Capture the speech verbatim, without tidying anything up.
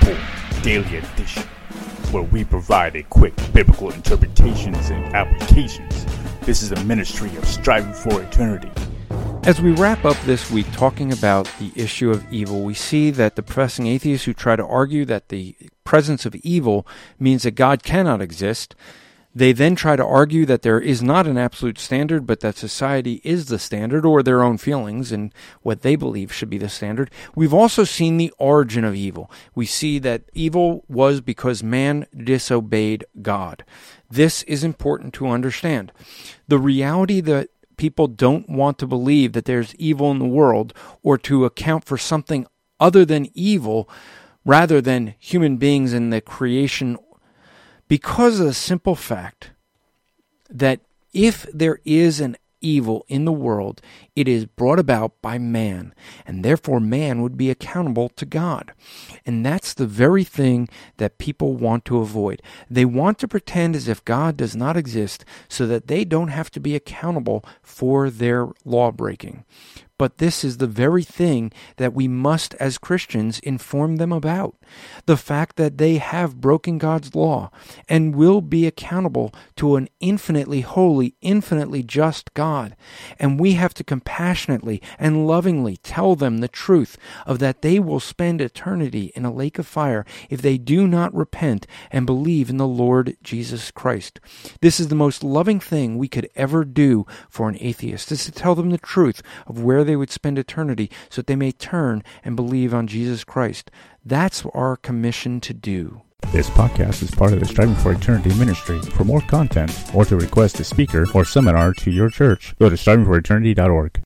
Report Daily Edition, where we provide a quick biblical interpretations and applications. This is a ministry of striving for eternity. As we wrap up this week talking about the issue of evil, we see that the professing atheists who try to argue that the presence of evil means that God cannot exist, they then try to argue that there is not an absolute standard, but that society is the standard, or their own feelings and what they believe should be the standard. We've also seen the origin of evil. We see that evil was because man disobeyed God. This is important to understand. The reality that people don't want to believe that there's evil in the world, or to account for something other than evil, rather than human beings in the creation, because of the simple fact that if there is an evil in the world, it is brought about by man, and therefore man would be accountable to God. And that's the very thing that people want to avoid. They want to pretend as if God does not exist so that they don't have to be accountable for their law breaking. But this is the very thing that we must, as Christians, inform them about. The fact that they have broken God's law and will be accountable to an infinitely holy, infinitely just God. And we have to compassionately and lovingly tell them the truth of that they will spend eternity in a lake of fire if they do not repent and believe in the Lord Jesus Christ. This is the most loving thing we could ever do for an atheist, is to tell them the truth of where they would spend eternity so that they may turn and believe on Jesus Christ. That's our commission to do. This podcast is part of the Striving for Eternity ministry. For more content, or to request a speaker or seminar to your church, go to striving for eternity dot org.